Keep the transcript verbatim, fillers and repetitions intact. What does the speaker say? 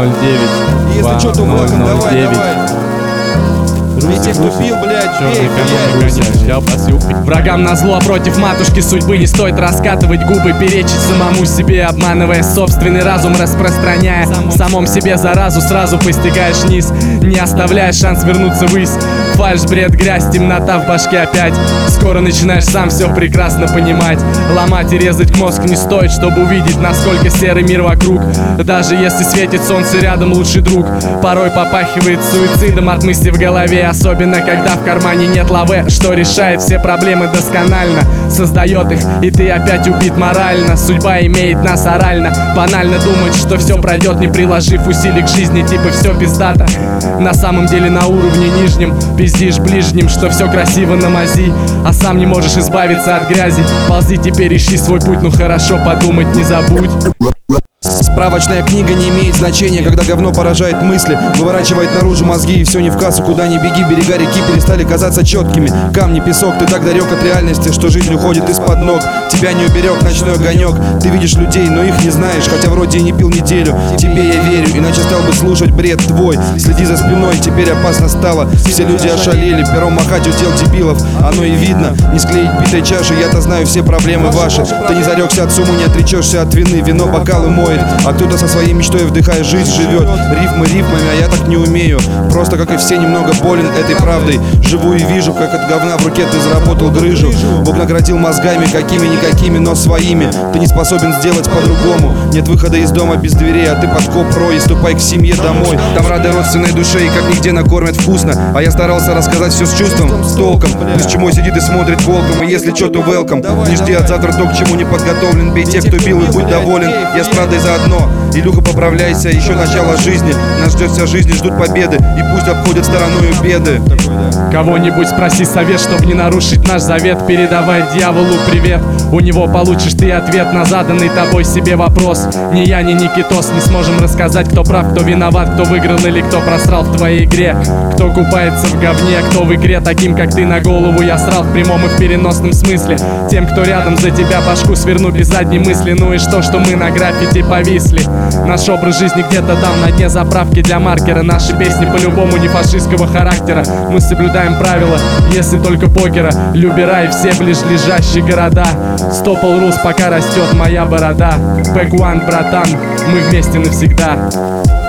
ноль девять. Если что, то welcome, давай, девять. давай. И те, кто пил, блядь, пей, блядь. Врагам назло против матушки судьбы не стоит раскатывать губы, перечить самому себе, обманывая собственный разум, распространяя в самом себе заразу, сразу постигаешь низ, не оставляя шанс вернуться ввысь. Фальшь, бред, грязь, темнота в башке опять. Скоро начинаешь сам все прекрасно понимать. Ломать и резать мозг не стоит, чтобы увидеть, насколько серый мир вокруг. Даже если светит солнце рядом, лучший друг порой попахивает суицидом от мысли в голове. Особенно, когда в кармане нет лаве, что решает все проблемы досконально, создает их, и ты опять убит морально. Судьба имеет нас орально. Банально думать, что все пройдет, не приложив усилий к жизни, типа все пиздато. На самом деле на уровне нижнем пиздишь ближним, что все красиво на мази, а сам не можешь избавиться от грязи. Ползи теперь, ищи свой путь, ну хорошо подумать не забудь. Справочная книга не имеет значения, когда говно поражает мысли, выворачивает наружу мозги, и все не в кассу, куда ни беги. Берега реки перестали казаться четкими. Камни, песок, ты так далек от реальности, что жизнь уходит из-под ног. Тебя не уберег ночной огонек. Ты видишь людей, но их не знаешь, хотя вроде и не пил неделю. Тебе я верю, иначе стал бы слушать бред твой. Следи за спиной, теперь опасно стало. Все люди ошалели, пером махать удел дебилов. Оно и видно, не склеить битой чаши. Я-то знаю все проблемы ваши. Ты не зарекся от суммы, не отречешься от вины. Вино бокалы моет, а кто-то со своей мечтой, вдыхая жизнь, живет. Рифмы рифмами, а я так не умею. Просто, как и все, немного болен этой правдой. Живу и вижу, как от говна в руке ты заработал грыжу. Бог наградил мозгами, какими-никакими, но своими. Ты не способен сделать по-другому. Нет выхода из дома без дверей, а ты подкоп рой и ступай к семье домой. Там рады родственной душе и как нигде накормят вкусно. А я старался рассказать все с чувством, с толком. Пусть чему сидит и смотрит волком, и если что, то welcome. Не жди от завтра то, к чему не подготовлен. Бей тех, кто бил, и будь доволен. Я с правдой заодно. Илюха, поправляйся, еще начало жизни. Нас ждет вся жизнь и ждут победы. И пусть обходят стороною беды. Кого-нибудь спроси совет, чтобы не нарушить наш завет. Передавай дьяволу привет. У него получишь ты ответ на заданный тобой себе вопрос. Ни я, ни Никитос не сможем рассказать, кто прав, кто виноват, кто выиграл или кто просрал в твоей игре. Кто купается в говне, кто в игре таким, как ты, на голову я срал в прямом и в переносном смысле. Тем, кто рядом, за тебя башку сверну без задней мысли. Ну и что, что мы на граффити повисли? Наш образ жизни где-то там на дне заправки для маркера. Наши песни по-любому не фашистского характера. Мы соблюдаем правила, если только покера. Любера и все ближлежащие города. Стопал рус, пока растет моя борода. Бэк One, братан, мы вместе навсегда.